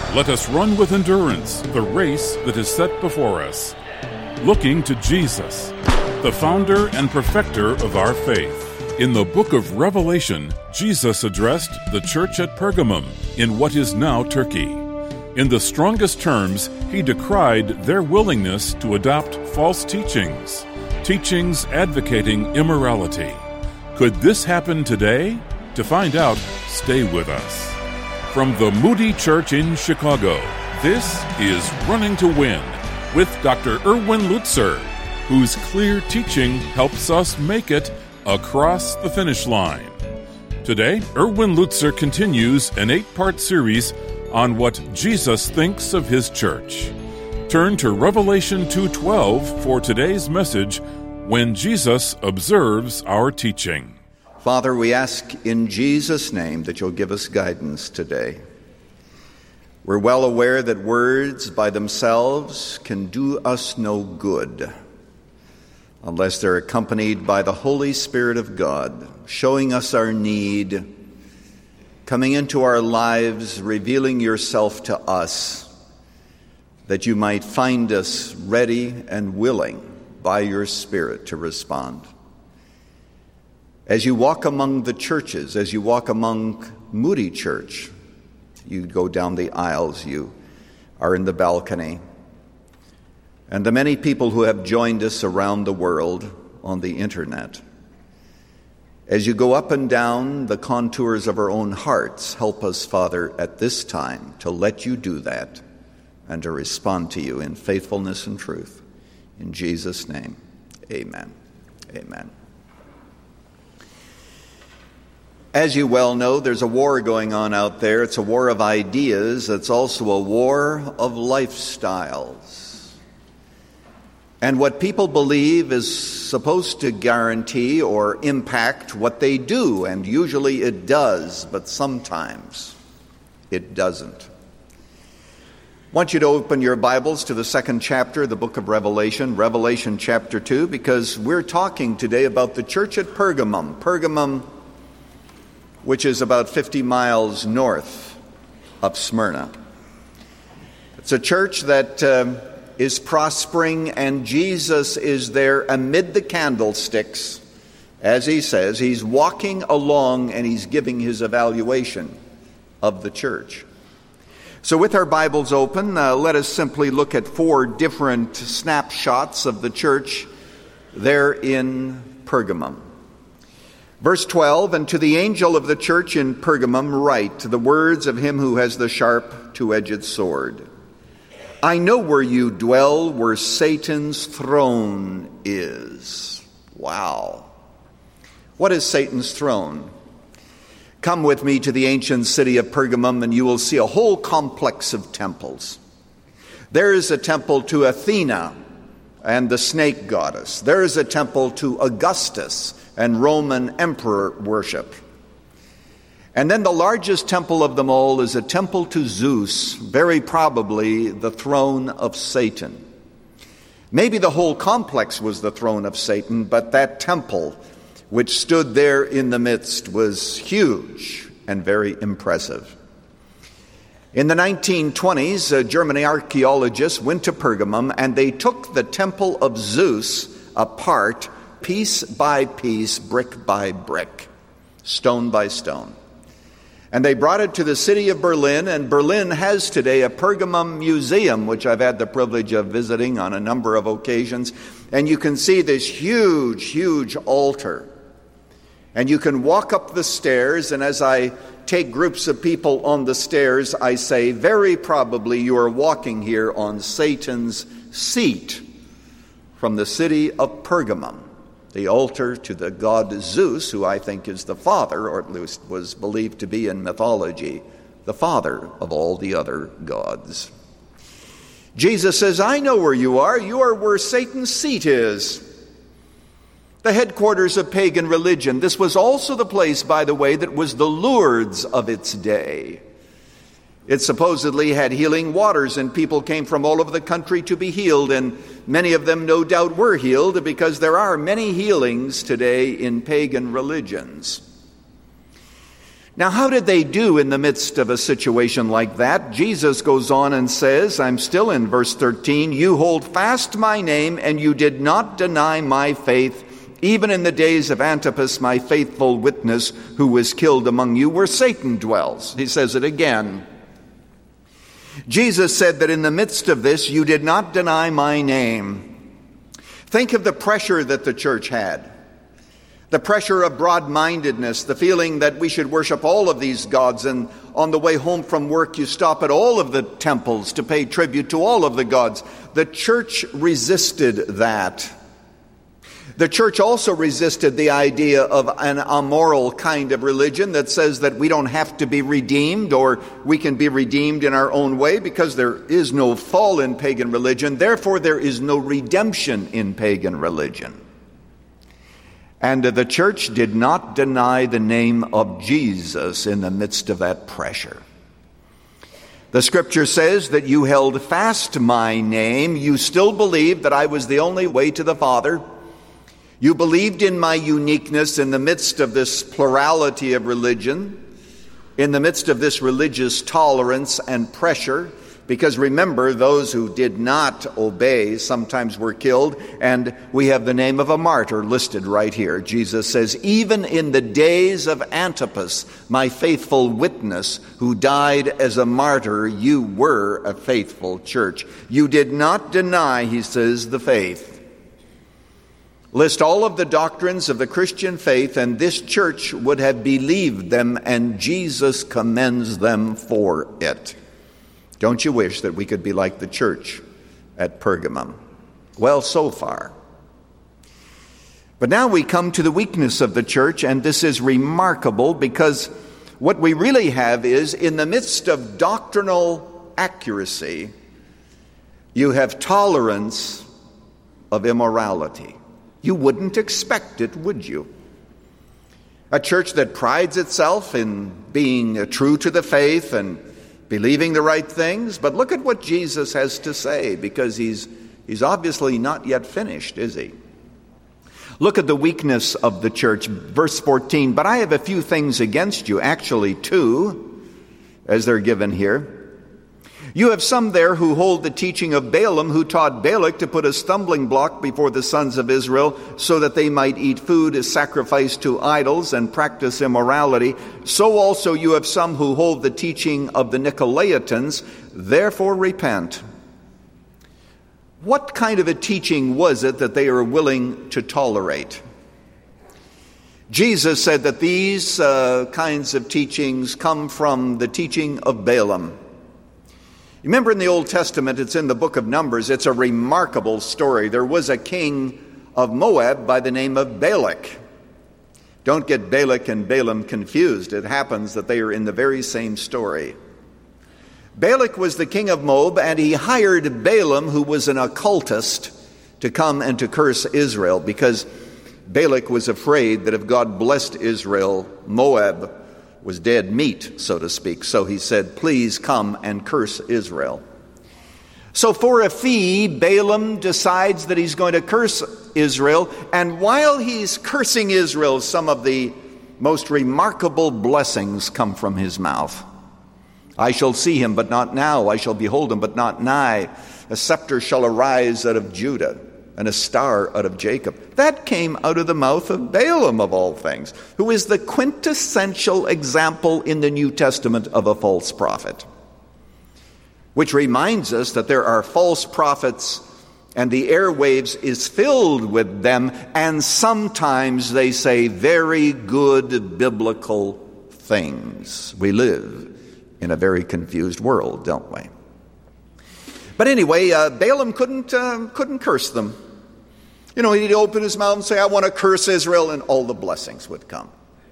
Let us run with endurance the race that is set before us, looking to Jesus, the founder and perfecter of our faith. In the book of Revelation, Jesus addressed the church at Pergamum in what is now Turkey. In the strongest terms, he decried their willingness to adopt false teachings advocating immorality. Could this happen today? To find out, stay with us. From the Moody Church in Chicago, this is Running to Win with Dr. Erwin Lutzer, whose clear teaching helps us make it across the finish line. Today, Erwin Lutzer continues an 8-part series on what Jesus thinks of his church. Turn to Revelation 2:12 for today's message, When Jesus Observes Our Teaching. Father, we ask in Jesus' name that you'll give us guidance today. We're well aware that words by themselves can do us no good unless they're accompanied by the Holy Spirit of God, showing us our need, coming into our lives, revealing yourself to us, that you might find us ready and willing by your Spirit to respond. As you walk among the churches, as you walk among Moody Church, you go down the aisles, you are in the balcony, and the many people who have joined us around the world on the internet. As you go up and down the contours of our own hearts, help us, Father, at this time to let you do that and to respond to you in faithfulness and truth. In Jesus' name, amen. Amen. As you well know, there's a war going on out there. It's a war of ideas. It's also a war of lifestyles. And what people believe is supposed to guarantee or impact what they do, and usually it does, but sometimes it doesn't. I want you to open your Bibles to the 2nd chapter of the book of Revelation, Revelation chapter 2, because we're talking today about the church at Pergamum. Pergamum, which is about 50 miles north of Smyrna. It's a church that is prospering, and Jesus is there amid the candlesticks. As he says, he's walking along and he's giving his evaluation of the church. So with our Bibles open, let us simply look at 4 different snapshots of the church there in Pergamum. Verse 12, and to the angel of the church in Pergamum write the words of him who has the sharp two-edged sword. I know where you dwell, where Satan's throne is. Wow. What is Satan's throne? Come with me to the ancient city of Pergamum, and you will see a whole complex of temples. There is a temple to Athena and the snake goddess. There is a temple to Augustus and Roman emperor worship. And then the largest temple of them all is a temple to Zeus, very probably the throne of Satan. Maybe the whole complex was the throne of Satan, but that temple, which stood there in the midst, was huge and very impressive. In the 1920s, German archaeologists went to Pergamum and they took the temple of Zeus apart piece by piece, brick by brick, stone by stone. And they brought it to the city of Berlin, and Berlin has today a Pergamum museum, which I've had the privilege of visiting on a number of occasions. And you can see this huge, huge altar. And you can walk up the stairs, and as I take groups of people on the stairs, I say, very probably you are walking here on Satan's seat from the city of Pergamum. The altar to the god Zeus, who I think is the father, or at least was believed to be in mythology, the father of all the other gods. Jesus says, I know where you are. You are where Satan's seat is. The headquarters of pagan religion. This was also the place, by the way, that was the Lourdes of its day. It supposedly had healing waters, and people came from all over the country to be healed, and many of them no doubt were healed, because there are many healings today in pagan religions. Now, how did they do in the midst of a situation like that? Jesus goes on and says, I'm still in verse 13, you hold fast my name, and you did not deny my faith, even in the days of Antipas, my faithful witness, who was killed among you, where Satan dwells. He says it again. Jesus said that in the midst of this, you did not deny my name. Think of the pressure that the church had. The pressure of broad-mindedness, the feeling that we should worship all of these gods, and on the way home from work you stop at all of the temples to pay tribute to all of the gods. The church resisted that. The church also resisted the idea of an amoral kind of religion that says that we don't have to be redeemed, or we can be redeemed in our own way, because there is no fall in pagan religion. Therefore, there is no redemption in pagan religion. And the church did not deny the name of Jesus in the midst of that pressure. The scripture says that you held fast my name. You still believed that I was the only way to the Father. You believed in my uniqueness in the midst of this plurality of religion, in the midst of this religious tolerance and pressure. Because remember, those who did not obey sometimes were killed, and we have the name of a martyr listed right here. Jesus says, even in the days of Antipas, my faithful witness, who died as a martyr, you were a faithful church. You did not deny, he says, the faith. List all of the doctrines of the Christian faith, and this church would have believed them, and Jesus commends them for it. Don't you wish that we could be like the church at Pergamum? Well, so far. But now we come to the weakness of the church, and this is remarkable, because what we really have is, in the midst of doctrinal accuracy, you have tolerance of immorality. You wouldn't expect it, would you? A church that prides itself in being true to the faith and believing the right things. But look at what Jesus has to say, because he's obviously not yet finished, is he? Look at the weakness of the church. Verse 14, but I have a few things against you, actually two, as they're given here. You have some there who hold the teaching of Balaam, who taught Balak to put a stumbling block before the sons of Israel, so that they might eat food as sacrificed to idols and practice immorality. So also you have some who hold the teaching of the Nicolaitans. Therefore repent. What kind of a teaching was it that they are willing to tolerate? Jesus said that these kinds of teachings come from the teaching of Balaam. Remember, in the Old Testament, it's in the book of Numbers, it's a remarkable story. There was a king of Moab by the name of Balak. Don't get Balak and Balaam confused. It happens that they are in the very same story. Balak was the king of Moab, and he hired Balaam, who was an occultist, to come and to curse Israel, because Balak was afraid that if God blessed Israel, Moab was dead meat, so to speak. So he said, please come and curse Israel. So for a fee, Balaam decides that he's going to curse Israel. And while he's cursing Israel, some of the most remarkable blessings come from his mouth. I shall see him, but not now. I shall behold him, but not nigh. A scepter shall arise out of Judah, and a star out of Jacob. That came out of the mouth of Balaam, of all things, who is the quintessential example in the New Testament of a false prophet. Which reminds us that there are false prophets, and the airwaves is filled with them, and sometimes they say very good biblical things. We live in a very confused world, don't we? But anyway, Balaam couldn't curse them. You know, he'd open his mouth and say, I want to curse Israel, and all the blessings would come.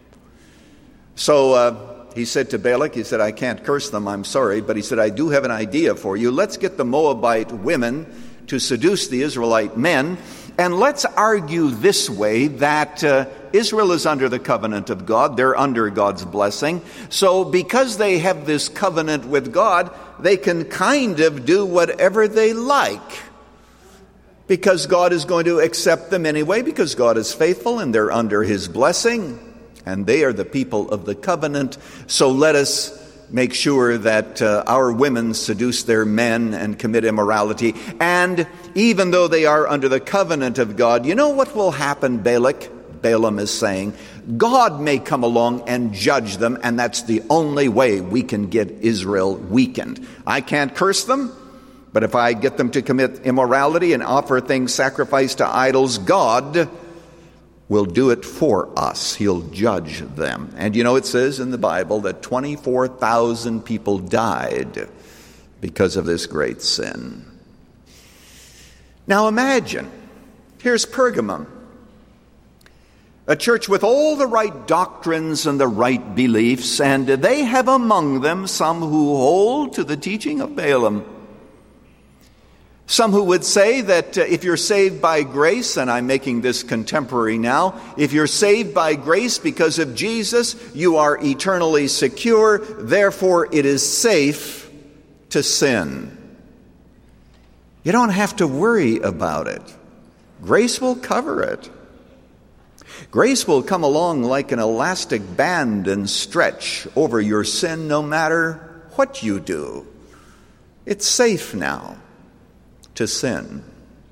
So he said to Balak, he said, I can't curse them, I'm sorry, but he said, I do have an idea for you. Let's get the Moabite women to seduce the Israelite men, and let's argue this way, that Israel is under the covenant of God. They're under God's blessing. So because they have this covenant with God, they can kind of do whatever they like, because God is going to accept them anyway, because God is faithful and they're under his blessing. and they are the people of the covenant. So let us make sure that our women seduce their men and commit immorality. And even though they are under the covenant of God, you know what will happen, Balaam is saying? God may come along and judge them, and that's the only way we can get Israel weakened. I can't curse them, but if I get them to commit immorality and offer things sacrificed to idols, God will do it for us. He'll judge them. And you know, it says in the Bible that 24,000 people died because of this great sin. Now imagine, here's Pergamum, a church with all the right doctrines and the right beliefs, and they have among them some who hold to the teaching of Balaam. Some who would say that if you're saved by grace, and I'm making this contemporary now, if you're saved by grace because of Jesus, you are eternally secure, therefore it is safe to sin. You don't have to worry about it. Grace will cover it. Grace will come along like an elastic band and stretch over your sin no matter what you do. It's safe now to sin.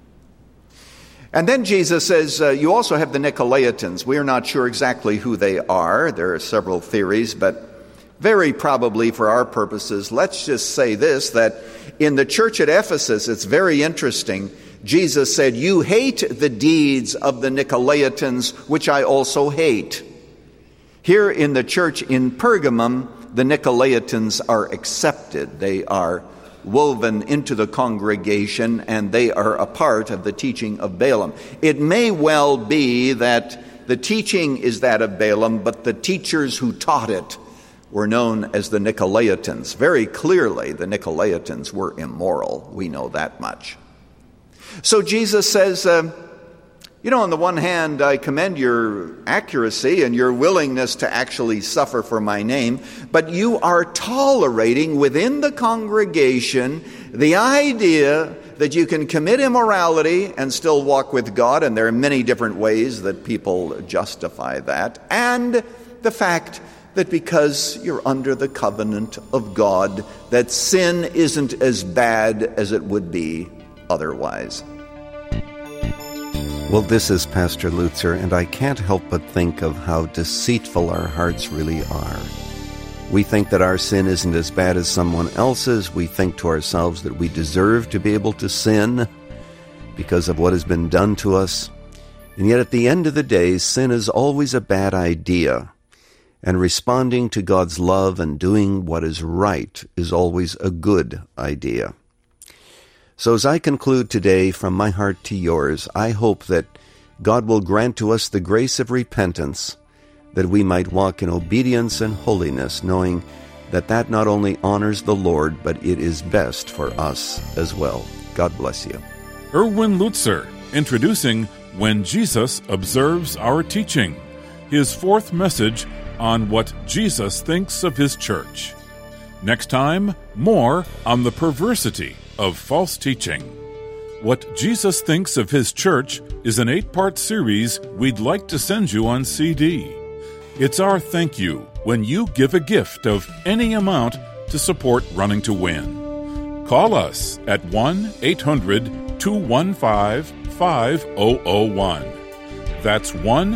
And then Jesus says, you also have the Nicolaitans. We are not sure exactly who they are. There are several theories, but very probably for our purposes, let's just say this, that in the church at Ephesus, it's very interesting. Jesus said, you hate the deeds of the Nicolaitans, which I also hate. Here in the church in Pergamum, the Nicolaitans are accepted. They are woven into the congregation, and they are a part of the teaching of Balaam. It may well be that the teaching is that of Balaam, but the teachers who taught it were known as the Nicolaitans. Very clearly, the Nicolaitans were immoral. We know that much. So Jesus says, on the one hand, I commend your accuracy and your willingness to actually suffer for my name, but you are tolerating within the congregation the idea that you can commit immorality and still walk with God, and there are many different ways that people justify that, and the fact that because you're under the covenant of God, that sin isn't as bad as it would be otherwise. Well, this is Pastor Lutzer, and I can't help but think of how deceitful our hearts really are. We think that our sin isn't as bad as someone else's. We think to ourselves that we deserve to be able to sin because of what has been done to us. And yet at the end of the day, sin is always a bad idea. And responding to God's love and doing what is right is always a good idea. So as I conclude today from my heart to yours, I hope that God will grant to us the grace of repentance, that we might walk in obedience and holiness, knowing that that not only honors the Lord, but it is best for us as well. God bless you. Erwin Lutzer, introducing When Jesus Observes Our Teaching, his fourth message on what Jesus thinks of his church. Next time, more on the perversity of false teaching. What Jesus Thinks of His Church is an 8-part series we'd like to send you on CD. It's our thank you when you give a gift of any amount to support Running to Win. Call us at 1-800-215-5001. That's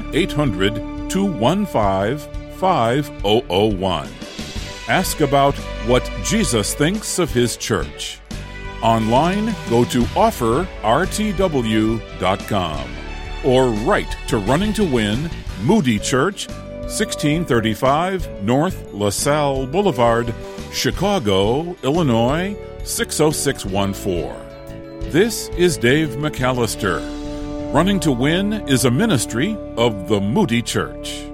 1-800-215-5001. Ask about what Jesus thinks of His church. Online, go to offerrtw.com or write to Running to Win, Moody Church, 1635 North LaSalle Boulevard, Chicago, Illinois, 60614. This is Dave McAllister. Running to Win is a ministry of the Moody Church.